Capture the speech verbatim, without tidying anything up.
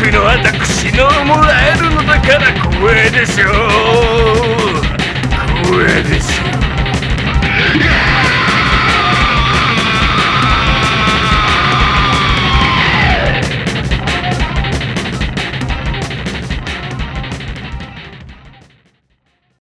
くの私のもらえるのだから光栄でしょう。光栄でしょう。